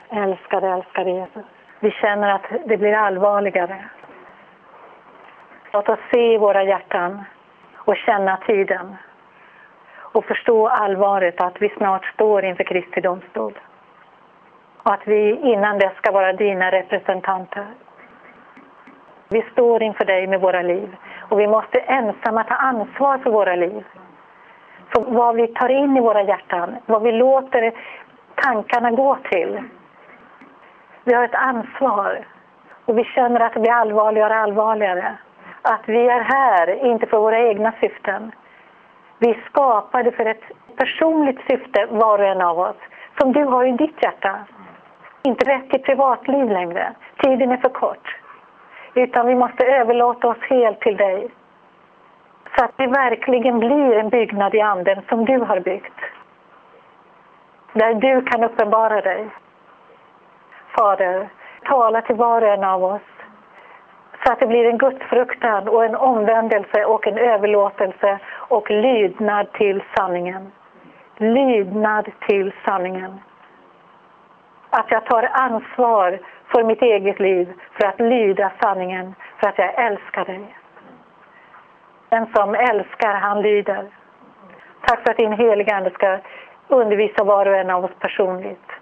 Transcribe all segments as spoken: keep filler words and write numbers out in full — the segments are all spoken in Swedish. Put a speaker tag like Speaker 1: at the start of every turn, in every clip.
Speaker 1: Älskade, älskade Jesus. Vi känner att det blir allvarligare. Låt oss se i våra hjärtan och känna tiden. Och förstå allvaret att vi snart står inför Kristi domstol. Och att vi innan det ska vara dina representanter. Vi står inför dig med våra liv. Och vi måste ensamma ta ansvar för våra liv. För vad vi tar in i våra hjärtan. Vad vi låter tankarna gå till. Vi har ett ansvar. Och vi känner att det blir allvarligare och allvarligare. Att vi är här, inte för våra egna syften. Vi skapade för ett personligt syfte, var och en av oss. Som du har i ditt hjärta. Inte rätt till privatliv längre. Tiden är för kort. Utan vi måste överlåta oss helt till dig. Så att vi verkligen blir en byggnad i anden som du har byggt. Där du kan uppenbara dig. Fader, tala till var och en av oss. Så att det blir en gudsfruktan och en omvändelse och en överlåtelse och lydnad till sanningen. Lydnad till sanningen. Att jag tar ansvar för mitt eget liv för att lyda sanningen, för att jag älskar dig. Den som älskar, han lyder. Tack för att din heliga ande ska undervisa var och en av oss personligt.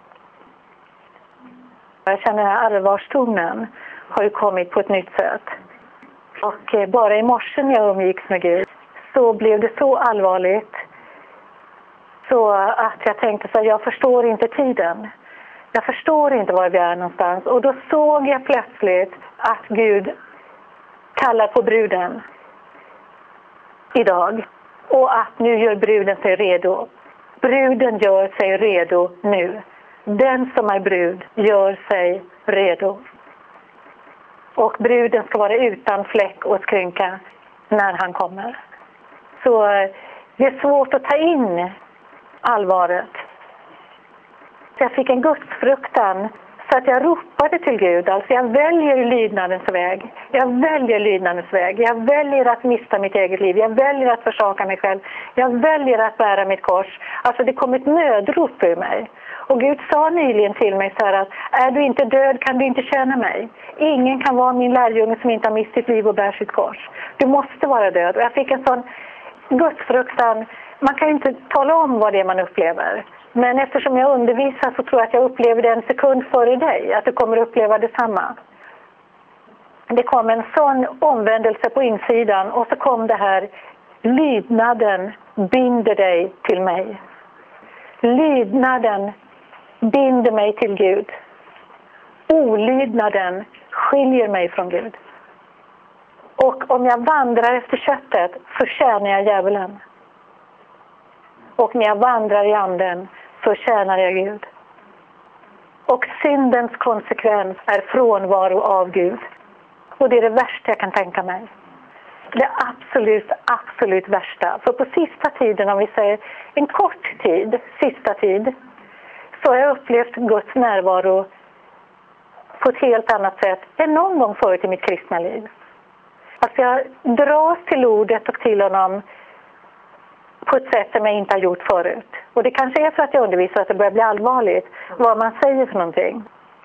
Speaker 1: Jag känner att allvarstonen har ju kommit på ett nytt sätt. Och bara i morse när jag umgicks med Gud så blev det så allvarligt. Så att jag tänkte så här, jag förstår inte tiden. Jag förstår inte var vi är någonstans. Och då såg jag plötsligt att Gud kallar på bruden idag. Och att nu gör bruden sig redo. Bruden gör sig redo nu. Den som är brud gör sig redo. Och bruden ska vara utan fläck och skrynka när han kommer. Så det är svårt att ta in allvaret. Jag fick en gudsfruktan så att jag ropade till Gud. Alltså jag väljer lydnadens väg. Jag väljer lydnadens väg. Jag väljer att mista mitt eget liv. Jag väljer att försaka mig själv. Jag väljer att bära mitt kors. Alltså det kom ett nödrop ur mig. Och Gud sa nyligen till mig så här att är du inte död kan du inte tjäna mig. Ingen kan vara min lärjunge som inte har mist sitt liv och bär sitt kors. Du måste vara död. Och jag fick en sån gudsfruktan. Man kan ju inte tala om vad det är man upplever. Men eftersom jag undervisar så tror jag att jag upplever det en sekund före dig. Att du kommer uppleva detsamma. Det kom en sån omvändelse på insidan. Och så kom det här. Lydnaden binder dig till mig. Lydnaden binder mig till Gud. Olydnaden skiljer mig från Gud. Och om jag vandrar efter köttet så tjänar jag djävulen. Och när jag vandrar i anden så tjänar jag Gud. Och syndens konsekvens är frånvaro av Gud. Och det är det värsta jag kan tänka mig. Det absolut, absolut värsta. För på sista tiden, om vi säger en kort tid, sista tid, så har jag upplevt Guds närvaro på ett helt annat sätt än någon gång förut i mitt kristna liv. Alltså jag dras till ordet och till honom på ett sätt som jag inte har gjort förut. Och det kanske är för att jag undervisar att det börjar bli allvarligt vad man säger för någonting.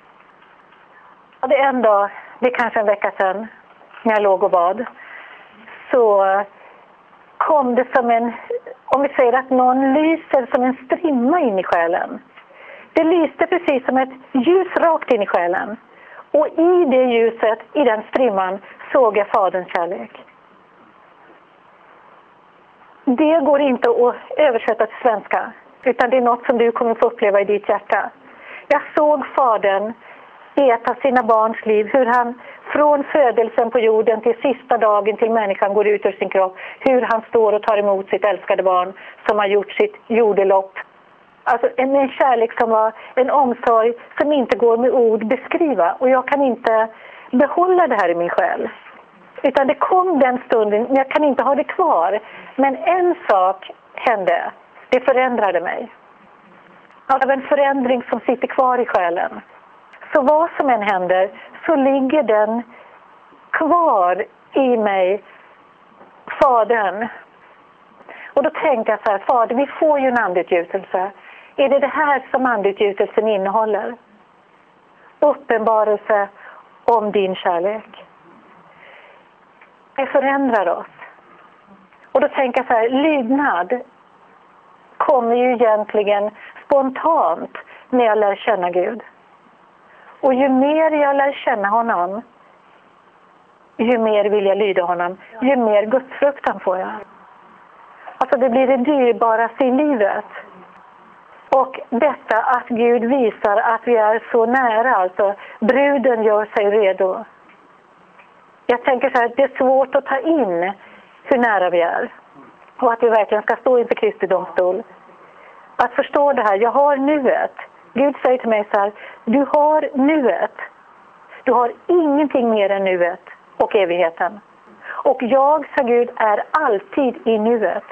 Speaker 1: Och det är en dag, det är kanske en vecka sedan, när jag låg och bad, så kom det som en, om vi säger att någon lyser som en strimma in i själen. Det lyste precis som ett ljus rakt in i själen. Och i det ljuset, i den strimman, såg jag Faderns kärlek. Det går inte att översätta till svenska. Utan det är något som du kommer få uppleva i ditt hjärta. Jag såg Fadern i ett av sina barns liv. Hur han från födelsen på jorden till sista dagen till människan går ut ur sin kropp. Hur han står och tar emot sitt älskade barn som har gjort sitt jordelopp. Alltså en, en kärlek som var en omsorg som inte går med ord beskriva. Och jag kan inte behålla det här i min själ. Utan det kom den stunden, men jag kan inte ha det kvar. Men en sak hände. Det förändrade mig. Av en förändring som sitter kvar i själen. Så vad som än händer så ligger den kvar i mig, Fadern. Och då tänkte jag så här, Fader, vi får ju en andutgjutelse. Är det det här som andutgjutelsen innehåller? uppenbarelse om din kärlek. Det förändrar oss. Och då tänker jag så här, lydnad kommer ju egentligen spontant när jag lär känna Gud. Och ju mer jag lär känna honom, ju mer vill jag lyda honom, ju mer gudsfruktan får jag. Alltså det blir det dyrbaraste i livet. Och detta att Gud visar att vi är så nära, alltså bruden gör sig redo. Jag tänker så här, det är svårt att ta in hur nära vi är. Och att vi verkligen ska stå inför Kristi domstol. Att förstå det här, jag har nuet. Gud säger till mig så här, du har nuet. Du har ingenting mer än nuet och evigheten. Och jag, sa Gud, är alltid i nuet.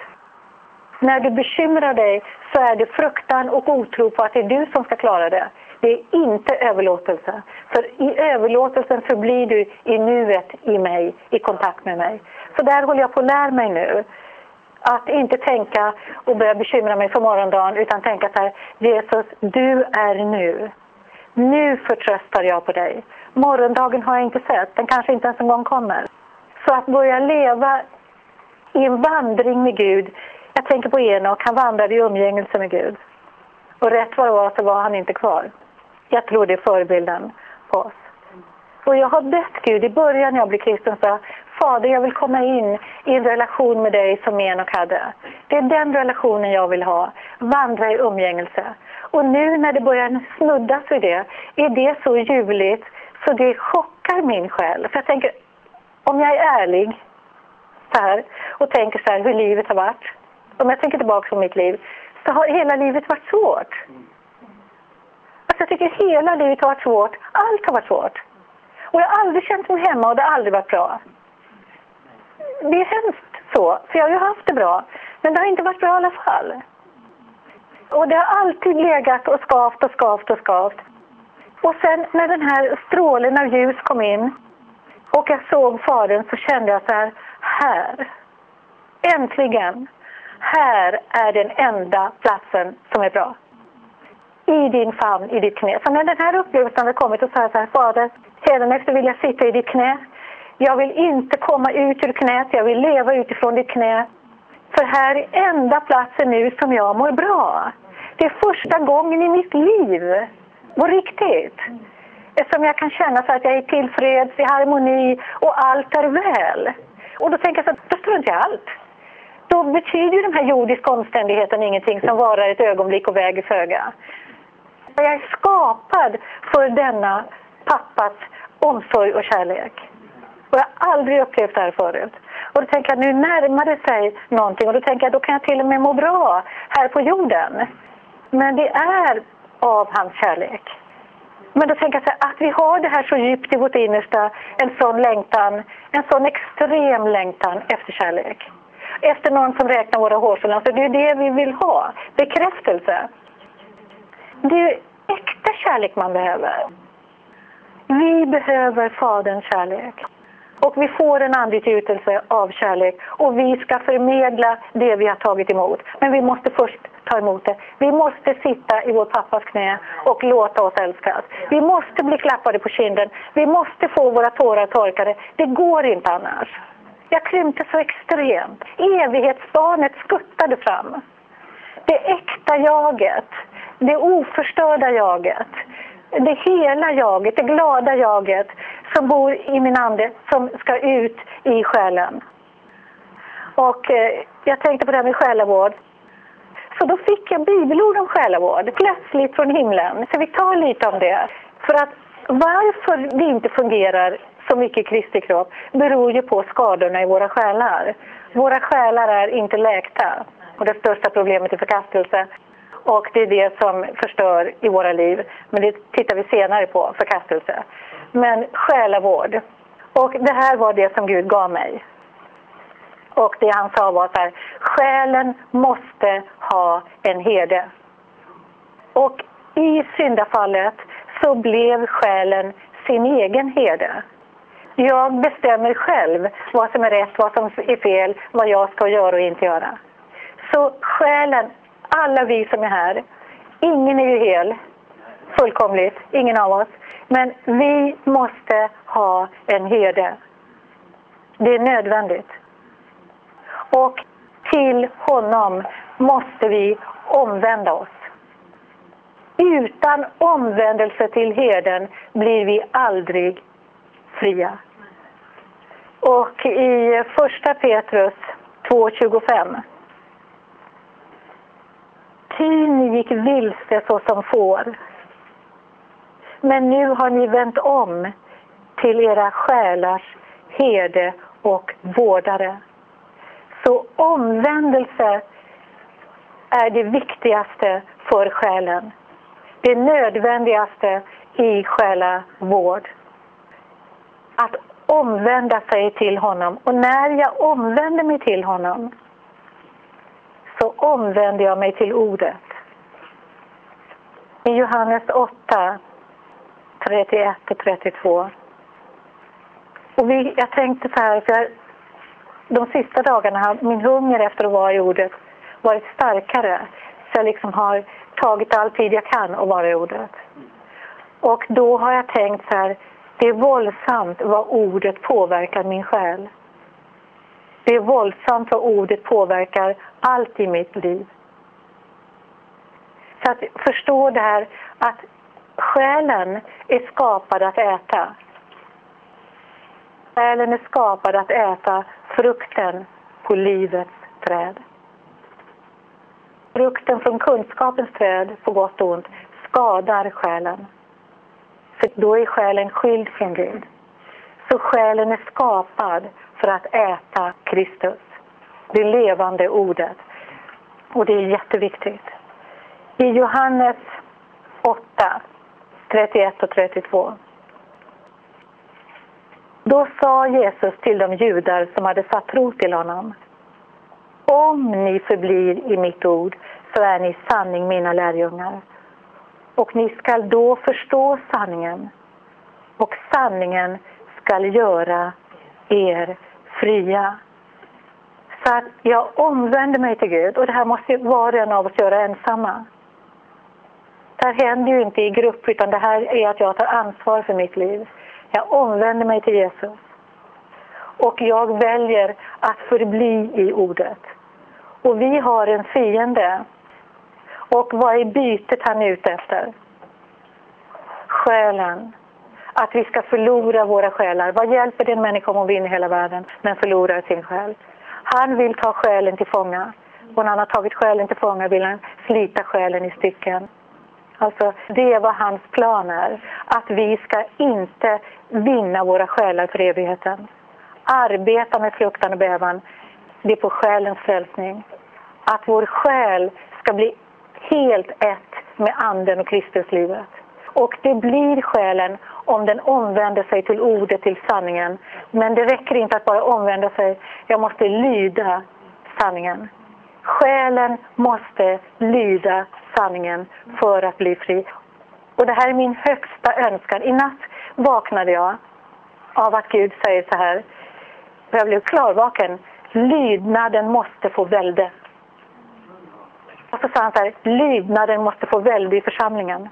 Speaker 1: När du bekymrar dig så är det fruktan och otro på att det är du som ska klara det. Det är inte överlåtelse. För i överlåtelsen förblir du i nuet i mig, i kontakt med mig. Så där håller jag på att lära mig nu. Att inte tänka och börja bekymra mig för morgondagen, utan tänka så här, Jesus, du är nu. Nu förtröstar jag på dig. Morgondagen har jag inte sett, den kanske inte ens en gång kommer. Så att börja leva i en vandring med Gud. Jag tänker på Enok, han vandrade i umgängelse med Gud. Och rätt vad det var så var han inte kvar. Jag tror det är förebilden på oss. Och jag har bett Gud i början när jag blev kristen, så Fader, jag vill komma in i en relation med dig som Enok hade. Det är den relationen jag vill ha. Vandra i umgängelse. Och nu när det börjar snuddas vid det, är det så ljuvligt så det chockar min själ. För jag tänker, om jag är ärlig så här, och tänker så här hur livet har varit. Om jag tänker tillbaka på mitt liv, så har hela livet varit svårt. Alltså jag tycker hela livet har varit svårt. Allt har varit svårt. Och jag har aldrig känt mig hemma och det har aldrig varit bra. Det är hemskt så, för jag har ju haft det bra. Men det har inte varit bra i alla fall. Och det har alltid legat och skavt och skavt och skavt. Och sen när den här strålen av ljus kom in och jag såg Fadern, så kände jag så här, här. Äntligen. Här är den enda platsen som är bra. I din famn, i ditt knä. Så när den här upplevelsen har kommit och sa så här, Fader, sedan efter vill jag sitta i ditt knä. Jag vill inte komma ut ur knät, jag vill leva utifrån ditt knä. För här är enda platsen nu som jag mår bra. Det är första gången i mitt liv. På riktigt. Som jag kan känna så att jag är tillfreds, i harmoni och allt är väl. Och då tänker jag så att då struntar jag allt. Då betyder ju den här jordiska omständigheten ingenting som varar ett ögonblick och väger föga. Jag är skapad för denna pappas omsorg och kärlek. Och jag har aldrig upplevt det här förut. Och då tänker jag, nu närmar det sig någonting. Och då tänker jag, då kan jag till och med må bra här på jorden. Men det är av hans kärlek. Men då tänker jag så här, att vi har det här så djupt i vårt innersta. En sån längtan, en sån extrem längtan efter kärlek. Efter någon som räknar våra hårstrån. Så det är det vi vill ha. Bekräftelse. Det är äkta kärlek man behöver. Vi behöver Faderns kärlek. Och vi får en andliggjutelse av kärlek. Och vi ska förmedla det vi har tagit emot. Men vi måste först ta emot det. Vi måste sitta i vår pappas knä och låta oss älskas. Vi måste bli klappade på kinden. Vi måste få våra tårar torkade. Det går inte annars. Jag krympte så extremt. Evighetsbarnet skuttade fram. Det äkta jaget. Det oförstörda jaget. Det hela jaget, det glada jaget som bor i min ande, som ska ut i själen. Och eh, jag tänkte på det här med själavård. Så då fick jag bibelord om själavård, plötsligt från himlen. Så vi tar lite om det. För att varför det inte fungerar så mycket i Kristi kropp beror ju på skadorna i våra själar. Våra själar är inte läkta. Och det största problemet är förkastelse. Och det är det som förstör i våra liv. Men det tittar vi senare på, förkastelse. Men själavård. Och det här var det som Gud gav mig. Och det han sa var så här, själen måste ha en herde. Och i syndafallet så blev själen sin egen herde. Jag bestämmer själv vad som är rätt, vad som är fel, vad jag ska göra och inte göra. Så själen, alla vi som är här, ingen är ju hel. fullkomligt, ingen av oss. Men vi måste ha en herde. Det är nödvändigt. Och till honom måste vi omvända oss. Utan omvändelse till herden blir vi aldrig fria. Och i första Petrus två tjugofem. Ty ni gick vilse så som får. Men nu har ni vänt om till era själars herde och vårdare. Så omvändelse är det viktigaste för själen. Det nödvändigaste i själavård. Att omvända sig till honom. Och när jag omvänder mig till honom så omvänder jag mig till ordet. I Johannes åtta, trettioett och trettiotvå. Och vi, jag tänkte så här, för jag, de sista dagarna har min hunger efter att vara i ordet varit starkare. Så jag liksom har tagit all tid jag kan att vara i ordet. Och då har jag tänkt så här, det är våldsamt vad ordet påverkar min själ. Det är våldsamt vad ordet påverkar allt i mitt liv. Så att förstå det här att själen är skapad att äta. Själen är skapad att äta frukten på livets träd. Frukten från kunskapens träd, på gott och ont, skadar själen. För då är själen skild från Gud. Så själen är skapad för att äta Kristus. Det levande ordet. Och det är jätteviktigt. I Johannes åtta, trettioett och trettiotvå. Då sa Jesus till de judar som hade satt tro till honom. Om ni förblir i mitt ord så är ni sanning mina lärjungar. Och ni skall då förstå sanningen. Och sanningen skall göra er fria. Så att jag omvänder mig till Gud. Och det här måste var och en av oss göra ensamma. Det här händer ju inte i grupp, utan det här är att jag tar ansvar för mitt liv. Jag omvänder mig till Jesus. Och jag väljer att förbli i ordet. Och vi har en fiende. Och vad är bytet han är ute efter? Själen. Att vi ska förlora våra själar. Vad hjälper det en människa om hon vinner hela världen men förlorar sin själ? Han vill ta själen till fånga. Och när han har tagit själen till fånga vill han slita själen i stycken. Alltså det är vad hans plan är. Att vi ska inte vinna våra själar för evigheten. Arbeta med fruktan och bävan. Det är på själens frälsning. Att vår själ ska bli helt ett med anden och Kristuslivet. Och det blir själen om den omvänder sig till ordet, till sanningen. Men det räcker inte att bara omvända sig. Jag måste lyda sanningen. Själen måste lyda sanningen för att bli fri. Och det här är min högsta önskan. I natt vaknade jag av att Gud säger så här. Jag blev klarvaken. Lydnaden måste få välde. Och så sa han så här. Lydnaden måste få välde i församlingen.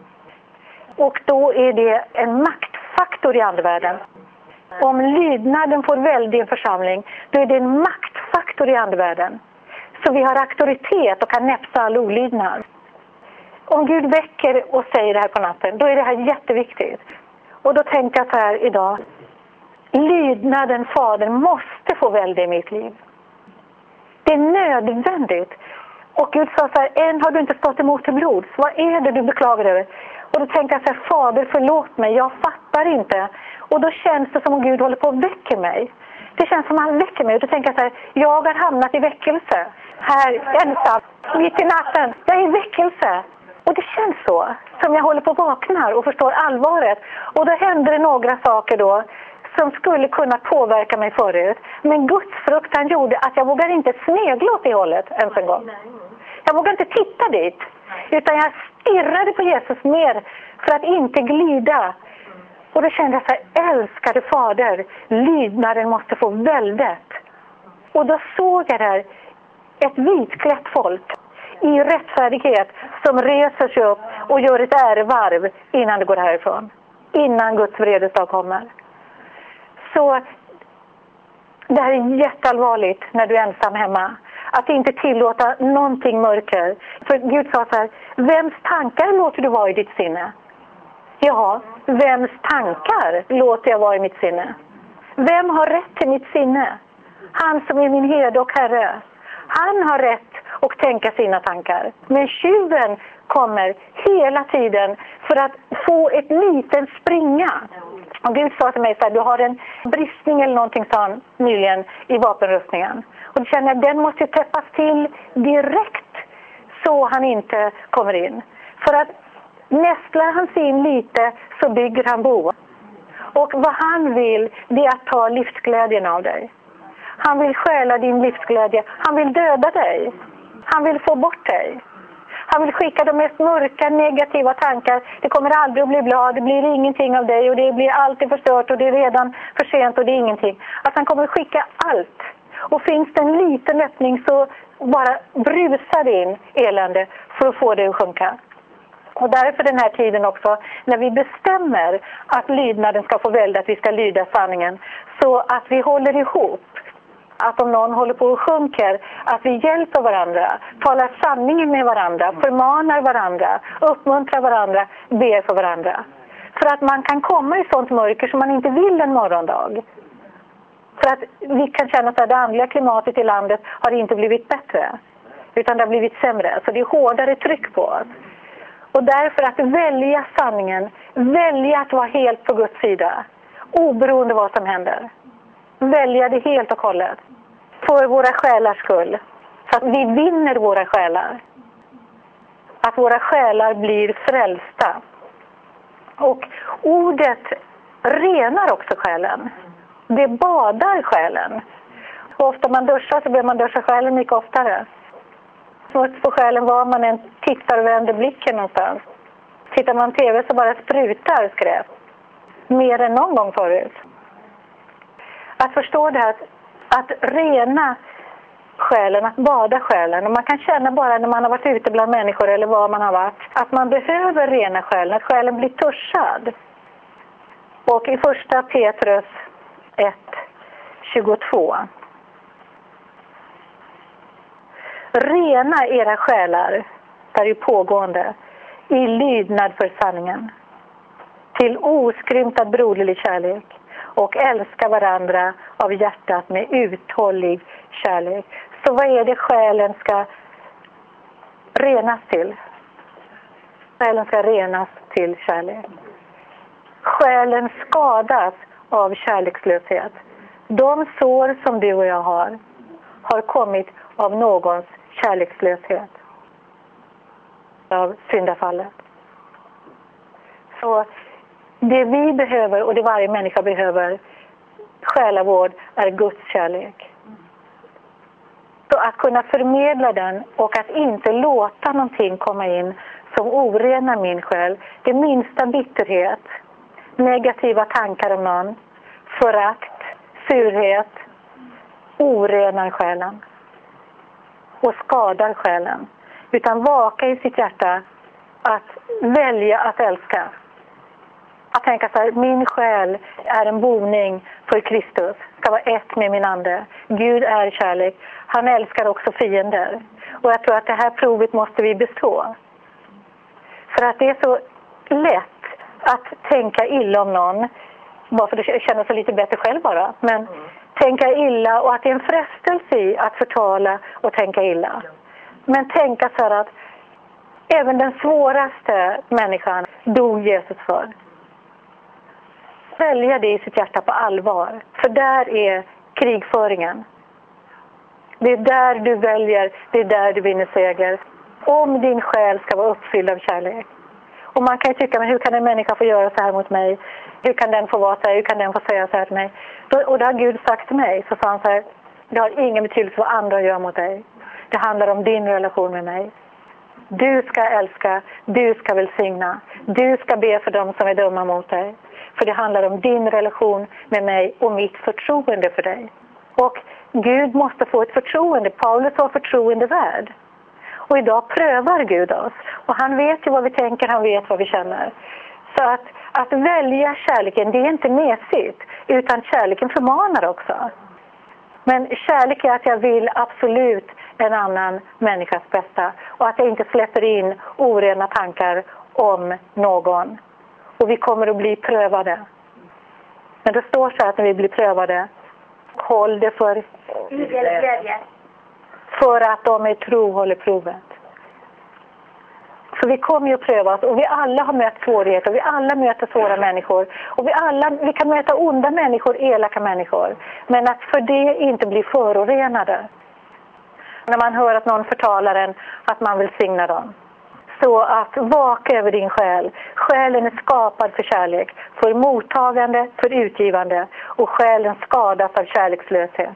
Speaker 1: Och då är det en maktfaktor i andevärlden. Om lydnaden får välde i en församling, då är det en maktfaktor i andevärlden. Så vi har auktoritet och kan näpsa all olydnad. Om Gud väcker och säger det här på natten, då är det här jätteviktigt. Och då tänkte jag så här idag. Lydnaden, Fadern, måste få välde i mitt liv. Det är nödvändigt. Och Gud sa så här, än har du inte stått emot till blod. Så vad är det du beklagar över? Och då tänkte jag så här, Fader förlåt mig, jag fattar inte. Och då känns det som om Gud håller på att väcka mig. Det känns som att han väcker mig. Och då tänker jag så här, jag har hamnat i väckelse. Här ensam, mitt i natten. Jag är i väckelse. Och det känns så. Som jag håller på att vakna och förstår allvaret. Och då händer det några saker då som skulle kunna påverka mig förut. Men Guds fruktan gjorde att jag vågar inte snegla åt det hållet ens en gång. Jag vågar inte titta dit. Utan jag stirrade på Jesus mer för att inte glida. Och då kände jag så här, älskade Fader, lydnaden måste få väldet. Och då såg jag där ett vitklätt folk i rättfärdighet som reser sig upp och gör ett ärevarv innan det går härifrån. Innan Guds vredesdag kommer. Så det här är jätteallvarligt när du är ensam hemma. Att inte tillåta någonting mörker. För Gud sa så här, vems tankar låter du vara i ditt sinne? Ja, vems tankar låter jag vara i mitt sinne? Vem har rätt till mitt sinne? Han som är min herde och herre. Han har rätt att tänka sina tankar. Men tjuven kommer hela tiden för att få ett litet springa. Och Gud sa till mig så här, du har en bristning eller någonting, sa han nyligen, i vapenrustningen. Och då känner jag, den måste täppas till direkt så han inte kommer in. För att nästlar han sig in lite så bygger han bo. Och vad han vill, det är att ta livsglädjen av dig. Han vill stjäla din livsglädje. Han vill döda dig. Han vill få bort dig. Han vill skicka de mest mörka, negativa tankar. Det kommer aldrig att bli bra, det blir ingenting av dig och det blir alltid förstört och det är redan för sent och det är ingenting. Att han kommer att skicka allt. Och finns det en liten öppning så bara brusar in elände för att få det att sjunka. Och därför den här tiden också, när vi bestämmer att lydnaden ska få välja, att vi ska lyda sanningen, så att vi håller ihop. Att om någon håller på och sjunker, att vi hjälper varandra, talar sanningen med varandra, förmanar varandra, uppmuntrar varandra, ber för varandra. För att man kan komma i sånt mörker som man inte vill en morgondag. För att vi kan känna att det andliga klimatet i landet har inte blivit bättre, utan det har blivit sämre. Så det är hårdare tryck på oss. Och därför att välja sanningen, välja att vara helt på Guds sida, oberoende vad som händer. Välja det helt och hållet. För våra själars skull. Så att vi vinner våra själar. Att våra själar blir frälsta. Och ordet renar också själen. Det badar själen. Och ofta man duschar så blir man duscha själen mycket oftare. Smuts på själen var man än tittar och vänder blicken någonstans. Tittar man tv så bara sprutar skräp. Mer än någon gång förut. Att förstå det här, att, att rena själen, att bada själen. Och man kan känna bara när man har varit ute bland människor eller var man har varit, att man behöver rena själen, att själen blir törsad. Och i första Petrus ett tjugotvå. Rena era själar, där är pågående, i lydnad för sanningen. Till oskrymtad broderlig kärlek. Och älska varandra av hjärtat med uthållig kärlek. Så vad är det själen ska renas till? Själen ska renas till kärlek. Själen skadas av kärlekslöshet. De sår som du och jag har, har kommit av någons kärlekslöshet. Av syndafallet. Så det vi behöver och det varje människa behöver, själavård, är Guds kärlek. Så att kunna förmedla den och att inte låta någonting komma in som orenar min själ. Det minsta bitterhet, negativa tankar om någon, förakt, surhet, orenar själen och skadar själen. Utan vaka i sitt hjärta att välja att älska. Att tänka så här, min själ är en boning för Kristus. Ska vara ett med min ande. Gud är kärlek. Han älskar också fiender. Och jag tror att det här provet måste vi bestå. För att det är så lätt att tänka illa om någon. Bara för att känna sig lite bättre själv bara. Men mm. tänka illa och att det är en frestelse i att förtala och tänka illa. Men tänka så här att även den svåraste människan dog Jesus för. Välja det i sitt hjärta på allvar. För där är krigföringen. Det är där du väljer, det är där du vinner seger. Om din själ ska vara uppfylld av kärlek. Och man kan ju tycka, men hur kan en människa få göra så här mot mig? Hur kan den få vara så här? Hur kan den få säga så här till mig? Och det har Gud sagt till mig. Så sa han så här, det har ingen betydelse vad andra gör mot dig. Det handlar om din relation med mig. Du ska älska, du ska välsigna. Du ska be för dem som är dumma mot dig. För det handlar om din relation med mig och mitt förtroende för dig. Och Gud måste få ett förtroende. Paulus var förtroende värd. Och idag prövar Gud oss. Och han vet ju vad vi tänker, han vet vad vi känner. Så att, att välja kärleken, det är inte mesigt. Utan kärleken förmanar också. Men kärlek är att jag vill absolut en annan människas bästa. Och att jag inte släpper in orena tankar om någon. Och vi kommer att bli prövade. Men det står så att när vi blir prövade, håll det för för att de är tro håller provet. Så vi kommer ju att prövas och vi alla har mött svårigheter och vi alla möter svåra människor. Och vi alla, vi kan möta onda människor, elaka människor. Men att för det inte bli förorenade. När man hör att någon förtalar en, att man vill signa dem. Så att vaka över din själ. Själen är skapad för kärlek, för mottagande, för utgivande. Och själen skadas av kärlekslöshet.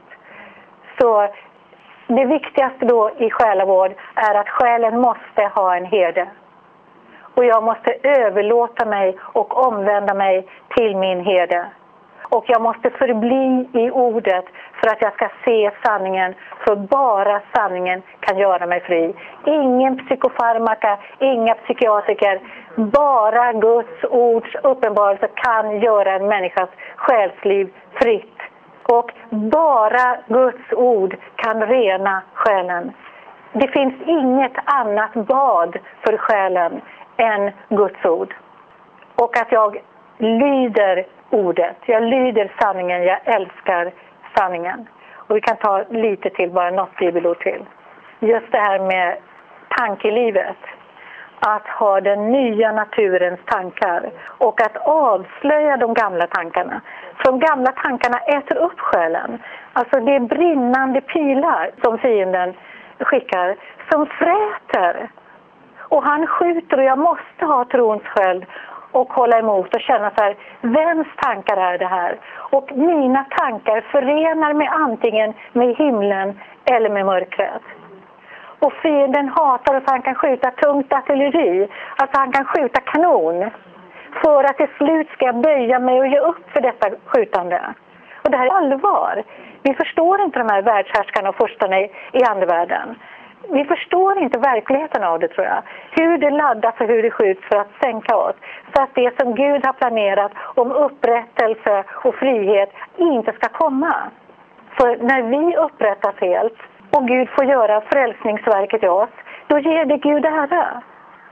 Speaker 1: Så det viktigaste då i själavård är att själen måste ha en herde. Och jag måste överlåta mig och omvända mig till min herde. Och jag måste förbli i ordet för att jag ska se sanningen. För bara sanningen kan göra mig fri. Ingen psykofarmaka, inga psykiatriker. Bara Guds ords uppenbarelse kan göra en människas själsliv fritt. Och bara Guds ord kan rena själen. Det finns inget annat bad för själen än Guds ord. Och att jag lyder ordet. Jag lyder sanningen. Jag älskar sanningen. Och vi kan ta lite till, bara något bibelord till. Just det här med tankelivet. Att ha den nya naturens tankar. Och att avslöja de gamla tankarna. För de gamla tankarna äter upp själen. Alltså det är brinnande pilar som fienden skickar. Som fräter. Och han skjuter och jag måste ha trons sköld. Och hålla emot och känna så här, vems tankar är det här? Och mina tankar förenar mig antingen med himlen eller med mörkret. Och fienden hatar att han kan skjuta tungt artilleri. Alltså han kan skjuta kanon. För att till slut ska jag böja mig och ge upp för detta skjutande. Och det här är allvar. Vi förstår inte de här världshärskarna och forskarna i, i andevärlden. Vi förstår inte verkligheten av det, tror jag. Hur det laddas och hur det skjuts för att sänka oss. Så att det som Gud har planerat om upprättelse och frihet inte ska komma. För när vi upprättas helt och Gud får göra frälsningsverket i oss, då ger det Gud ära.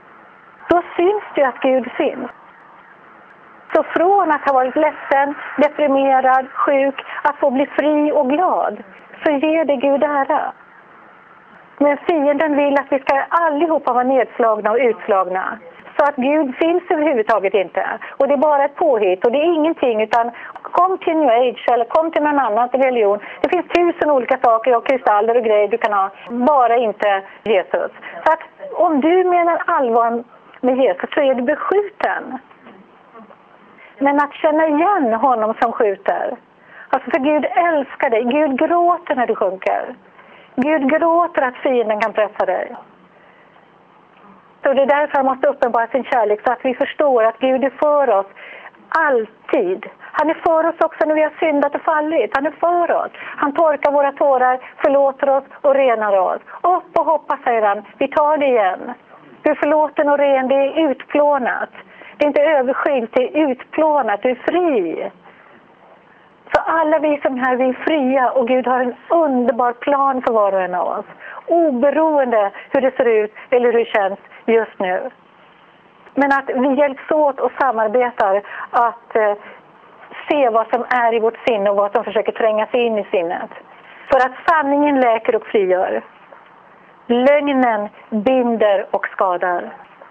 Speaker 1: Då syns det att Gud finns. Så från att ha varit ledsen, deprimerad, sjuk, att få bli fri och glad, så ger det Gud ära. Men fienden vill att vi ska allihopa vara nedslagna och utslagna. Så att Gud finns överhuvudtaget inte. Och det är bara ett påhitt och det är ingenting, utan kom till New Age eller kom till någon annan religion. Det finns tusen olika saker och kristaller och grejer du kan ha, bara inte Jesus. Så att om du menar allvar med Jesus så är du beskjuten. Men att känna igen honom som skjuter. Alltså för Gud älskar dig. Gud gråter när du sjunker. Gud gråter att fienden kan pressa dig. Så det är därför han måste uppenbara sin kärlek, så att vi förstår att Gud är för oss alltid. Han är för oss också när vi har syndat och fallit. Han är för oss. Han torkar våra tårar, förlåter oss och renar oss. Upp och hoppa, säger han. Vi tar det igen. Du är förlåten och ren, det är utplånat. Det är inte överskylt, det är utplånat. Du är fri. Så alla vi som är här, vi är fria och Gud har en underbar plan för var och en av oss. Oberoende hur det ser ut eller hur det känns just nu. Men att vi hjälps åt och samarbetar att eh, se vad som är i vårt sinne och vad som försöker tränga sig in i sinnet. För att sanningen läker och frigör. Lögnen binder och skadar.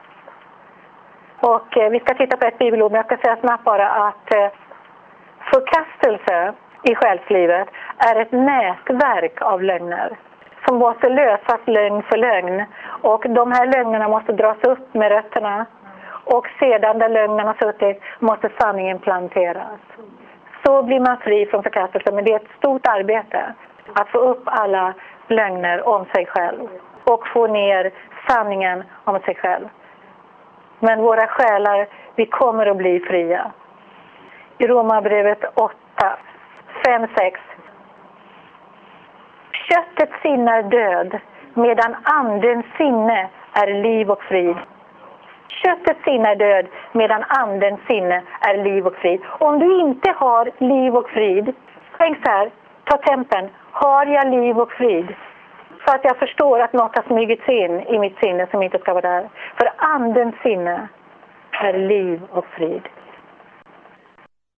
Speaker 1: Och eh, vi ska titta på ett bibelord, men jag ska säga snabbt bara att eh, förkastelse i själslivet är ett nätverk av lögner. Som måste lösas lögn för lögn. Och de här lögnerna måste dras upp med rötterna. Och sedan där lögnen har suttit måste sanningen planteras. Så blir man fri från förkastelse. Men det är ett stort arbete att få upp alla lögner om sig själv. Och få ner sanningen om sig själv. Men våra själar, vi kommer att bli fria. I Romarbrevet åtta, fem, sex. Köttets sinne är död, medan andens sinne är liv och frid. Köttets sinne är död, medan andens sinne är liv och frid. Om du inte har liv och frid, tänk så här, ta tempen. Har jag liv och frid? Så att jag förstår att något har smugits in i mitt sinne som inte ska vara där. För andens sinne är liv och frid.